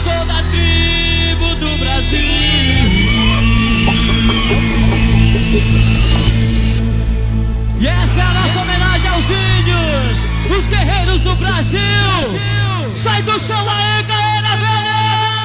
sou da tribo do Brasil. E essa é a nossa homenagem aos índios, os guerreiros do Brasil. Sai do chão aí, galera velha!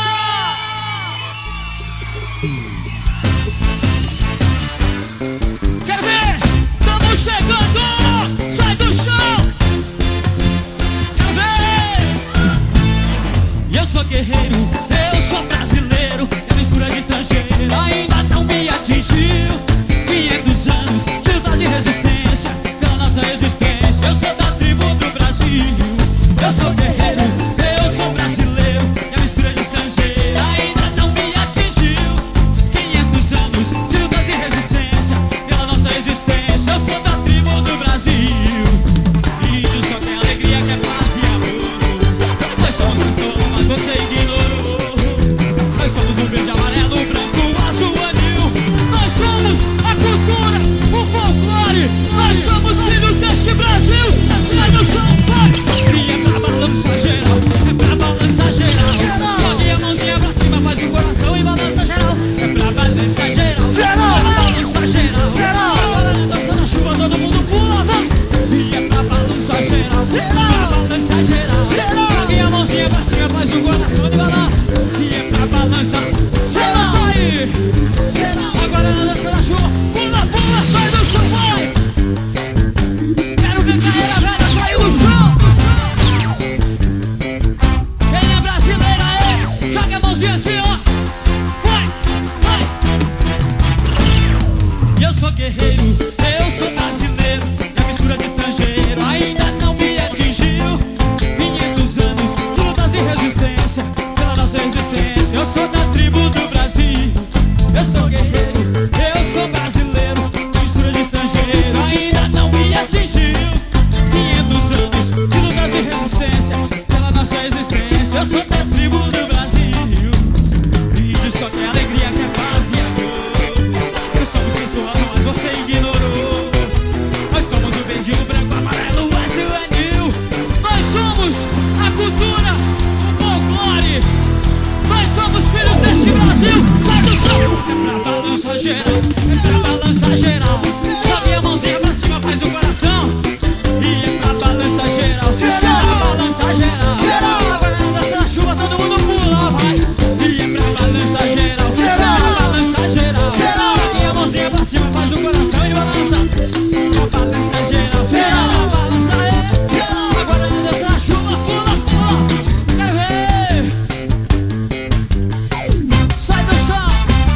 Quero ver! Estamos chegando! Sai do chão! Quero ver! E eu sou guerreiro, eu sou brasileiro, é mistura de estrangeiro, ainda não me atingiu. 500 anos de luta de resistência pela nossa existência. Eu sou da tribo do Brasil. Eu sou guerreiro, eu sou brasileiro, é mistura de estrangeiro, ainda não me atingiu. 500 anos de luta de resistência pela nossa existência. Eu sou da tribo do Brasil. Índio só tem alegria, que é paz e amor. Nós somos pessoas, mas você ignorou. Nós somos o verde, amarelo, o branco, o azul, o anil. Nós somos a cultura, o folclore. Nós somos filhos deste Brasil. Sai do chão, vai! E é pra balançar geral, é pra balançar geral. Jogue a mãozinha pra cima, faz o coração e balança geral. É pra balançar geral, geral, balançar geral, geral. Agora dança na chuva, todo mundo pula, vai! E é pra balançar geral, geral, balançar geral, geral. Jogue a mãozinha pra cima, faz o coração e balança. E é pra balançar geral, aí! Agora dança na chuva, pula, pula, sai do chão, vai! Quero ver galera velha sair do chão! Quem é brasileira aí, joga a mãozinha assim, ó! Vai, vai! E eu sou guerreiro, eu sou brasileiro, é mistura de estrangeiro, ainda não me atingiu. 500 anos, lutas e resistência pela nossa existência. Eu sou da tribo do Brasil. Eu sou guerreiro, eu sou brasileiro, mistura de estrangeiro, ainda não me atingiu. 500 anos de lutas e resistência pela nossa existência. Eu sou da tribo do Brasil. Índio só tem alegria, que é paz e amor. Nós somos pessoas, mas você ignorou. Nós somos o verde, o branco, o amarelo, o azul, o anil. Nós somos a cultura, o folclore. Nós somos filhos deste Brasil. Sai do chão! É pra balançar geral, é pra balançar geral. Jogue a mãozinha pra cima, faz o coração. E é pra balançar geral, é pra balançar geral. Agora dança na chuva, todo mundo pula, vai. E é pra balançar geral, é pra balançar geral. Jogue a mãozinha pra cima, faz o coração e balança. Pra balançar geral, balança aí. Agora dança na chuva, pula, pula. Quero ver! Sai do chão!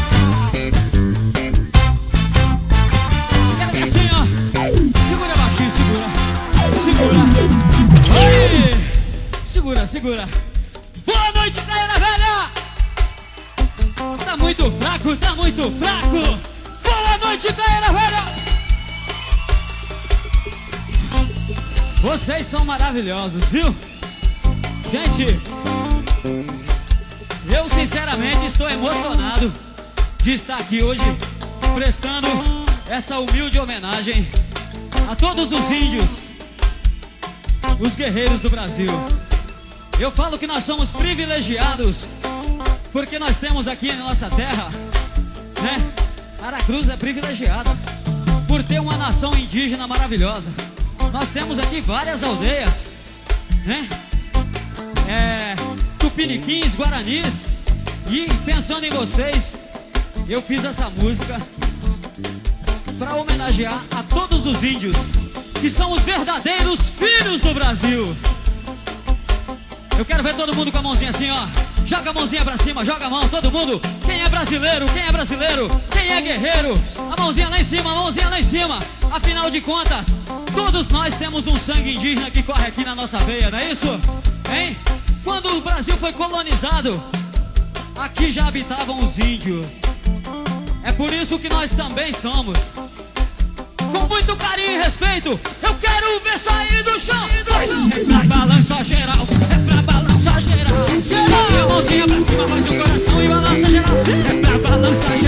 Quero ver assim, ó. Segura baixinho, segura. Segura. Oi! Segura, segura. Boa noite, galera velha! Tá muito fraco, tá muito fraco. Boa noite, galera velha! Vocês são maravilhosos, viu? Gente, eu sinceramente estou emocionado de estar aqui hoje prestando essa humilde homenagem a todos os índios, os guerreiros do Brasil. Eu falo que nós somos privilegiados porque nós temos aqui na nossa terra, né? Aracruz é privilegiada por ter uma nação indígena maravilhosa. Nós temos aqui várias aldeias, né? Tupiniquins, Guaranis. E pensando em vocês, eu fiz essa música para homenagear a todos os índios que são os verdadeiros filhos do Brasil. Eu quero ver todo mundo com a mãozinha assim, ó. Joga a mãozinha pra cima, joga a mão, todo mundo. Quem é brasileiro, quem é brasileiro, quem é guerreiro, a mãozinha lá em cima, a mãozinha lá em cima. Afinal de contas, todos nós temos um sangue indígena que corre aqui na nossa veia, não é isso? Hein? Quando o Brasil foi colonizado, aqui já habitavam os índios. É por isso que nós também somos. Com muito carinho e respeito, eu quero ver sair do chão. É pra balançar geral, é pra balançar geral. Joga a mãozinha pra cima, faz o coração e balança geral. É pra balançar geral.